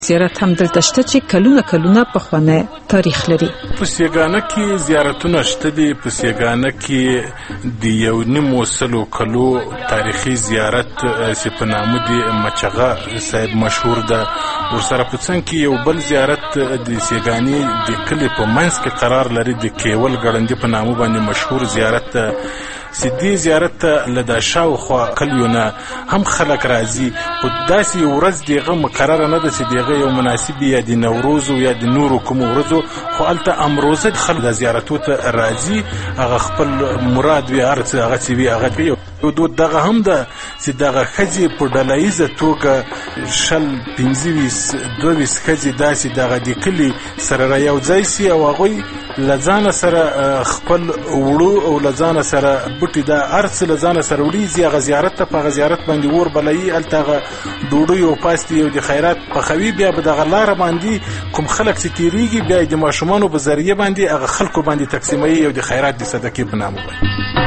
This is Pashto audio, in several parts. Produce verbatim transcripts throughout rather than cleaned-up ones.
زیارت هم دلته شته چې کلونه کلونه پخوانی تاریخ لري. په سیګانه کې زیارتونه شته دي. په سیګانه کې د یو نیمو سلو کلو تاریخي زیارت چې په نامه د مچغه صاحب مشهور ده. ورسره په څنګ کې یو بل زیارت د سیګانې د کلي په منځ کې قرار لري، د کیول ګړندي په نامه باندې مشهور زیارت ده. سیدی زیارت ته له دا شاوخوا کلیونه هم خلک راځي، خو داسې یو ورځ دغه مقرره نه ده چې دغه یو مناسب یا د نوروز یا د نورو کومو ورځو، خو هلته امروزه خلک د زیارتو ته راځي، هغه خپل مراد وي، هر څه هغه چې وي هغه کوي. یو دود دغه هم ده چې دغه ښځې په ډله ییزه توګه شل پنځه ویس دوه ویس ښځې داسې دغه د کلي سره را یو ځای سي او هغوی له ځانه سره خپل وړو او له ځانه سره بوټي دا هر څه له ځانه سره وړي، ځي هغه زیارت ته، په هغه زیارت باندې اور بلوي، هلته هغه ډوډۍ او پاستې او د خیرات پخوي، بیا به دغه لاره باندې کوم خلک چې تېرېږي بیا د ماشومانو په ذریعه باندې هغه خلکو باندې تقسیموي او د خیرات د صدقې په نامه باندې.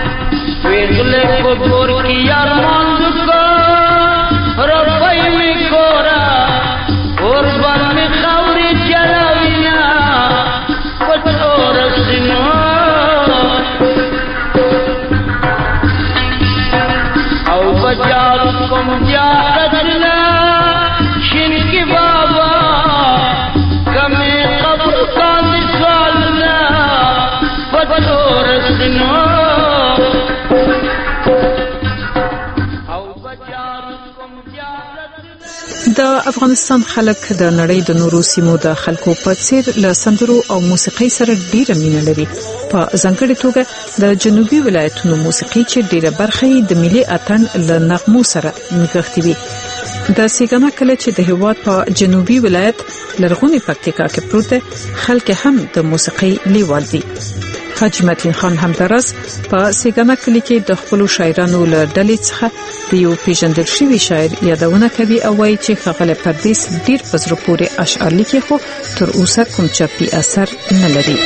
د افغانستان خلک د نړۍ د نورو سیمو د خلکو په څیر له سندرو او موسیقۍ سره ډیره مینه لري. په ځانګړې توګه د جنوبي ولایتونو موسیقي چې ډیره برخه یې د ملي اتڼ له نغمو سره نغښتې وي. د سیګانه کله چې د هیواد په جنوبي ولایت لرغونی پکتیکا کې پروت دی، خلک هم د موسیقۍ لیوال دي. حاجی متین خان همدارس په سیګانه کلی کې د خپل شاعرانو له ډلې څخه د یو پیژندل شوی شاعر یادونه کوي او وايي چې ښاغلی پردیس ډیر په زړه پورې اشعار لیکي، خو تر اوسه کوم چاپي اثر نه لري.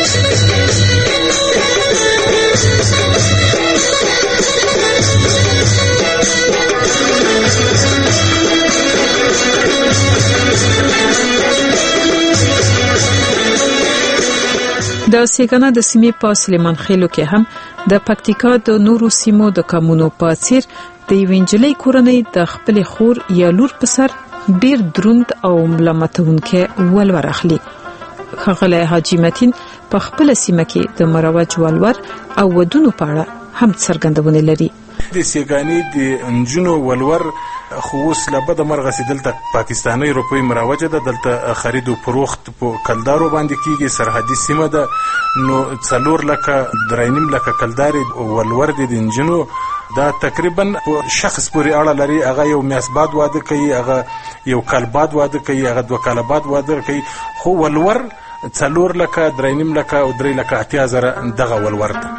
د سیګانه د سیمې په سلیمان خېلو کې هم د پکتیکا د نورو سیمو د کمونو په څیر د وینجلې کورنۍ د خپل خور یا لور په سر ډیر دروند او ملامتونکې ولور اخلي. ښاغلی حاجی متین په خپل سیمه کې د مروج ولور او ودونو په اړه هم څرګندونه لري. د سیګانې د انجونو ولور خو اوس له بده مرغه چې دلته پاکستاني روپۍ مروجه ده، دلته خرید او فروخت په کلدارو باندې کیږي، سرحدي سیمه ده، نو څلور لکه درې نیم لکه کلدارې ولور دي د انجونو. دا تقریبا شخص پورې اړه لري، هغه یو میاشت بعد واده کوي، هغه یو کال بعد واده کوي، هغه دوه کال بعد واده کوي، خو ولور څلور لکه درې نیم لکه او درې لکه اتیا زره دغه ولور ده.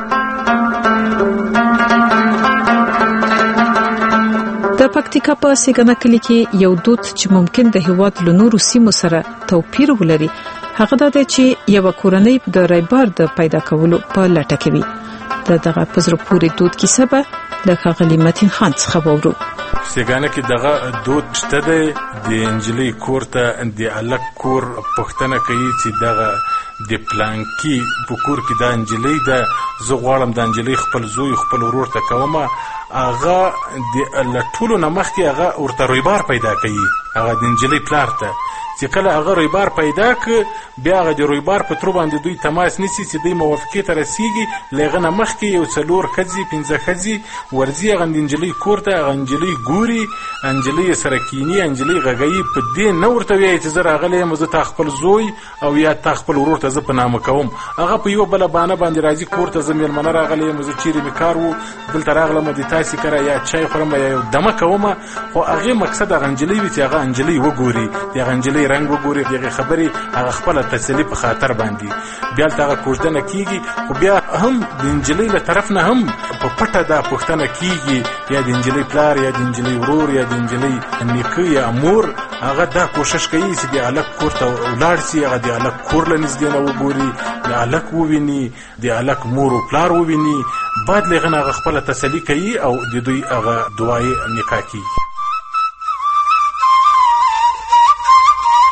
د پکتیکا په سیګانه کلی کې یو دود چې ممکن د هیواد له نورو سیمو سره توپیر ولري، هغه دا دی چې یو کورنۍ د رایبار د پیدا کولو په لټه کې وي. د دغه پزره پوری دود کیسه به د ښاغلي متین خان څخه وورو. سیګانه کې دغه دود شته دی، د انجلۍ کور ته د الک کور پښتنه کوي چې دغه د پلانکی په کور کې د انجلۍ ده، زه غواړم د انجلۍ خپل زوی خپل ورور ته کومه، هغه د لټولو نه مخکې هغه ورته رویبار پیدا کوي، هغه د انجلۍ پلار ته چې کله هغه رویبار پیدا ک بیا هغه د رویبار په تر باندې دوی تماس نیسي چې دوی موافقې ته رسیږي. لغه نه مخکې یو څلور ښځې پنځه ښځې ورځي هغه د انجلۍ کور ته، هغه انجلۍ ګوري، انجلۍ سره کینی، انجلۍ غږوي، په دې نه ورته وایي چې زه راغلی یم زه تا خپل زوی او یا تا خپل ورور ته زه په نامه کوم. هغه په یوه بله بهانه باندې راځي کور ته، زه مېلمنه راغلی یم، زه چیرې مې کار و دلته راغلم د تاسې کره یا چای خورم یا یو دمه کومه، خو هغې مقصد هغه انجلۍ وي چې هغه انجلۍ وګوري، د هغه انجلۍ رنګ وګوري، دغه خبرې هغه خپل تسلی په خاطر باندې بیا هغه کوژدنه کیږي. خو بیا هم د انجلۍ له طرف نه هم په پټه دا پوښتنه کیږي، یا د انجلۍ پلار یا د انجلۍ ورور یا د انجلۍ نیکه یا مور هغه دا کوشش کوي چې د الک کور ته ولاړ شي، هغه د الک کور له نږدې نه وګوري، د الک وویني، د الک مور او پلار وویني، بعد لغه هغه خپل تسلی کوي او د دوی هغه دعای نکاح کیږي.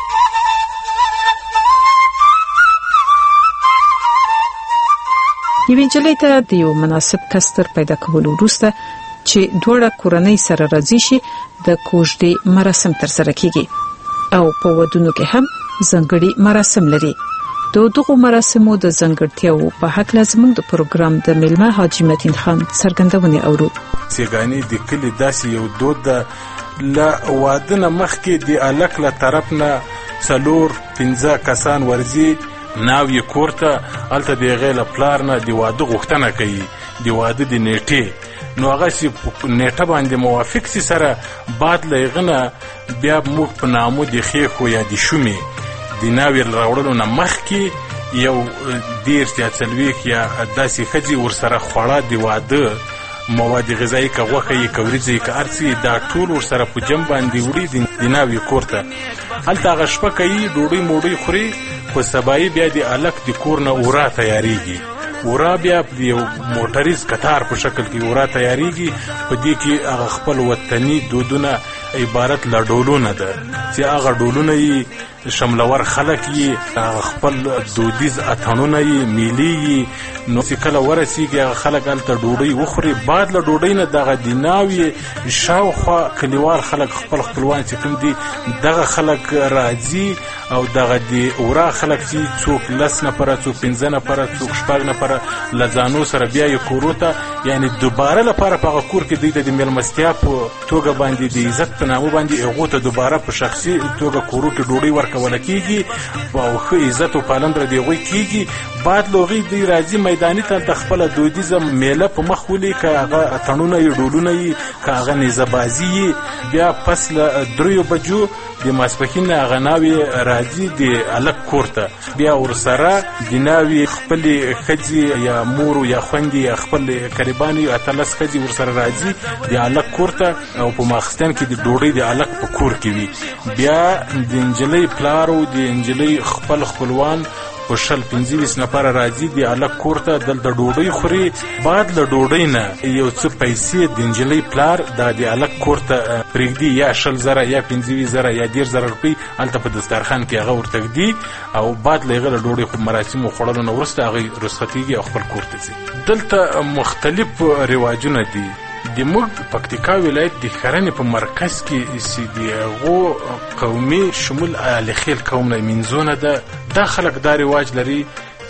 یوې نجلۍ ته د یو مناسب کس تر پیدا کولو وروسته چې دوړه کورنۍ سره راځي شي د کوژدې مراسم تر سره کیږي او په ودونو کې هم ځانګړي مراسم لري. د دغه مراسمو د ځانګړتیاو په حق لازم د پروګرام د میلمه حاجی متین خان څرګندونه اورو. سیګانی د کلی داسې یو دود ده لا وادنه مخکې د الک له طرف نه څلور پنځه کسان ورزي ناوی کورته الته د غیله پلار نه د واده غوښتنه کوي د واده د نیټه نو هغه چې نیټه باندې موافق سي سره بعد لغنه بیا موږ په نامو د خېخو یا د شومي د ناوی راوړلو نه مخکې یو ډیر یا څلويخ یا داسې خځې ورسره خوړه د واده مواد غذایی که غوښه یې کوریځي که ارسي دا ټول ورسره په جمع باندې وړي د ناوی کورته هلته هغه شپه کوي ډوډۍ موډۍ خوري په سبایي بیا د الک د کور نه اورا تیاریږي. اورا بیا د یو موټریز کتار په شکل کې اورا تیاریږي. په دې کې هغه خپل وطني دودونه عبارت له ډولونه ده چې هغه ډولونه یې شملور خلک یې هغه خپل دودیز اتڼونه یې میلې یې نو چې کله ورسیږي هغه خلک هلته ډوډۍ وخوري. بعد له ډوډۍ نه دغه د ناوې شاوخوا کلیوال خلک خپل خپلوان چې کوم دي دغه خلک راځي او دغه د اورا خلک چې څوک لس نفره څوک پنځه نفره څوک شپږ نفره له ځانو سره بیا یې کورو ته یعنی دوباره لپاره په هغه کور کې دوی ته د میلمستیا په توګه باندې د عزت په نامه باندې هغو ته دوباره په شخصي توګه کورو کې ډوډۍ ورکوله کېږي او ښه عزت او پالندره د هغوی کېږي. بعد له هغوی دوی راځي میداني ته هلته خپله دودیزه میله په مخ ولي که هغه اتڼونه یې ډولونه یې که هغه نیزه بازي یې بیا پس له دریو بجو د ماسپښین نه هغه ناوې راځي د الک کور ته بیا ورسره د ناوې خپلې ښځې یا مور یا خویندې یا خپل قریبانې اتلس ښځې ورسره راځي د الک کور ته او په ماخستن کې د ډوډۍ د الک په کور کې وي. بیا د نجلۍ پلار او د نجلۍ خپل خپلوان په شل پنځه ویشت نفره راځي د الک کور ته دلته ډوډۍ خوري. بعد له ډوډۍ نه یو څه پیسې د نجلۍ پلار دا د الک کور ته پرېږدي یا شل زره یا پنځه ویشت زره یا دېرش زره روپۍ هلته په دسترخوان کې هغه ورته ږدي او بعد له هغه له ډوډۍ مراسمو خوړلو نه وروسته هغوی رخصتېږي او خپل کور ته ځي. دلته مختلف رواجونه دي. د موږ پکتیکا ولایت د ښرنې په مرکز کې چې د هغو قومي شمول الخیل قوم نه منځونه ده دا خلک دا رواج لري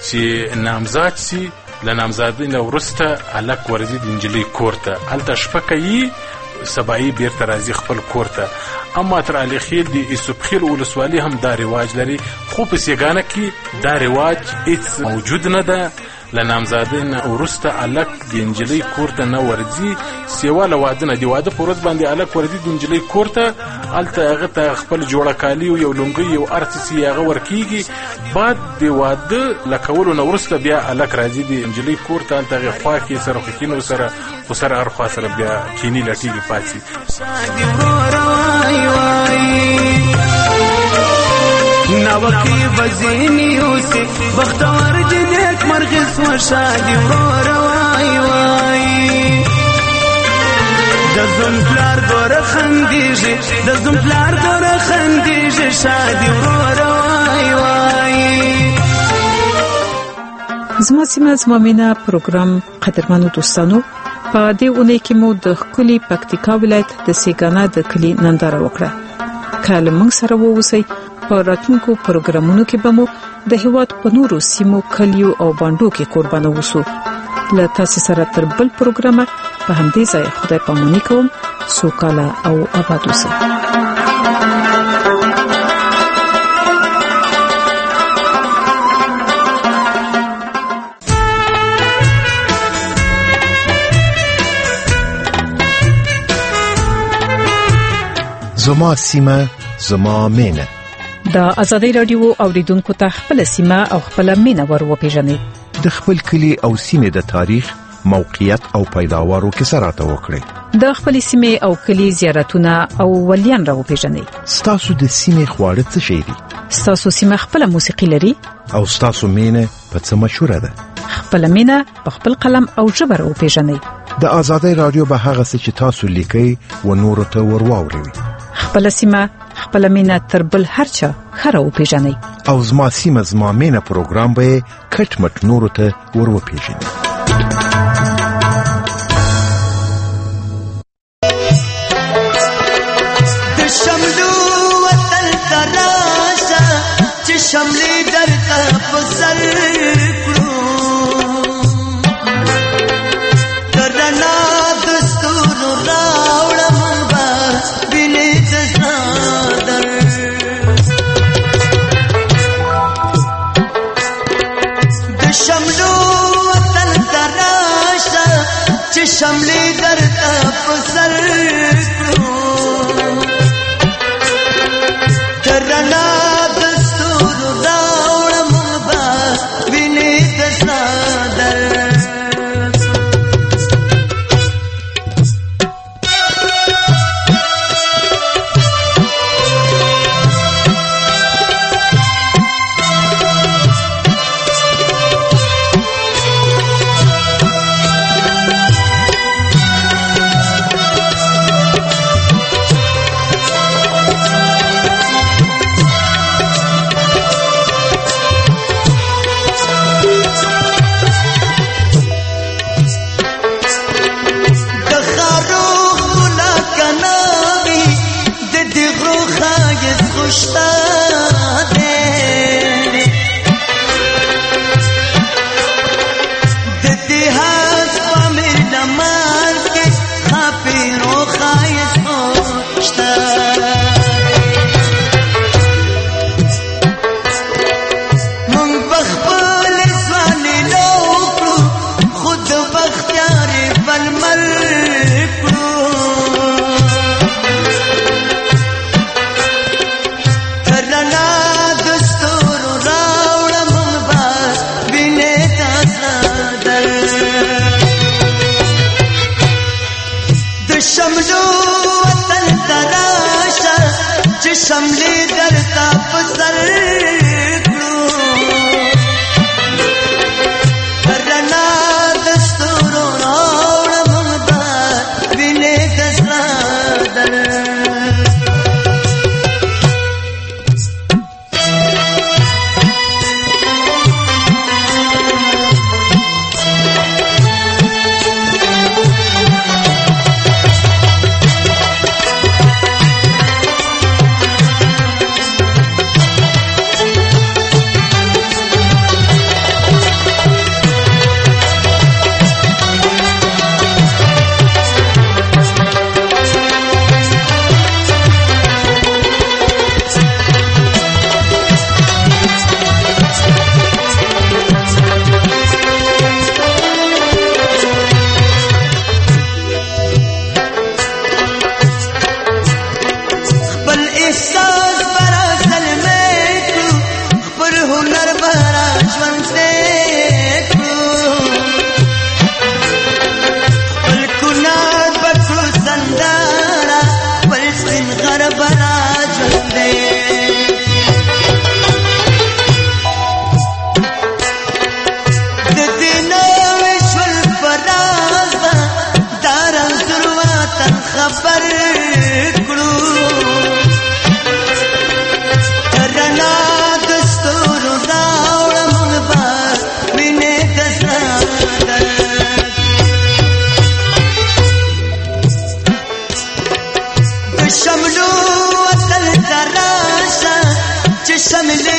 چې نامزاد سي له نامزادۍ نه وروسته الک ورځي د نجلۍ کور ته هلته شپه کوي سبایي بیرته راځي خپل کور ته. اما تر الخیل د یوسفخیل ولسوالي هم دا رواج لري خو په سیګانه کې دا رواج هیڅ موجود نه ده. له نامزادۍ نه وروسته الک د نجلۍ کور ته نه ورځي سیوا له واده نه د واده په ورځ باندې الک ورځي د نجلۍ کور ته هلته هغه ته خپل جوړه کالي او یو لونګۍ یو هر څه چې هغه ورکېږي. بعد د واده له کولو نه وروسته بیا الک راځي د نجلۍ کور ته هلته هغې خوا کې سره خوښینو سره خو سره هر خوا سره بیا کیني لټېږي پاڅي. نوکی بزینی اوسی بختور جنیک مرغس و شادی ورور وای وای دزم پلار دور خندیجی دزم پلار دور خندیجی شادی ورور وای وای. زما سیمه زما مینا پروګرام قدرمنو دوستانو په دې اونۍ کې مو د ښکلي پکتیکا ولایت د سیګانا د کلي ننداره وکړه. کله موږ سره ووسئ په راتلونکو پروګرامونو کې به مو د هیواد په نورو سیمو کلیو او باندو کې قربانه وسو. له تاسو سره تر بل پروګرامه په همدې ځای خدای پاماني کوم. سوکاله او آباد اوسئ. زما سیمه زما مینه. دا آزادی رادیو اوریدونکو ته خپل سیمه او خپل مینه ور وپیژنئ. د خپل کلی او سیمه د تاریخ موقعیت او پیداوارو کیسه راته وکړئ. د خپل سیمه او کلی زیارتونه او ولیان را وپیژنئ. ستاسو د سیمه خواړه څه شي دي؟ ستاسو سیمه خپل موسیقي لري او ستاسو مینه په څه مشهوره ده؟ خپل مینه په خپل قلم او ژبه را وپیژنئ. د آزادی رادیو به هغه څه چې تاسو لیکئ و نورو ته ورواوروي. خپل سیمه خپل مینه تر بل هر چا خره وپیژنئ. او زما سیمه زما مینه پروګرام به کټ مټ نورو ته ور وپیژنئ. شملې درته په سر کړو درنا دستور راوړم با وینې زادر د شملو وطن تراشه چې شملې درته په سر کړو درنا شملې درته په سر کړو رڼا د ستورو راوړم دا وینې د سادر شملو وطن تراشه چې شملې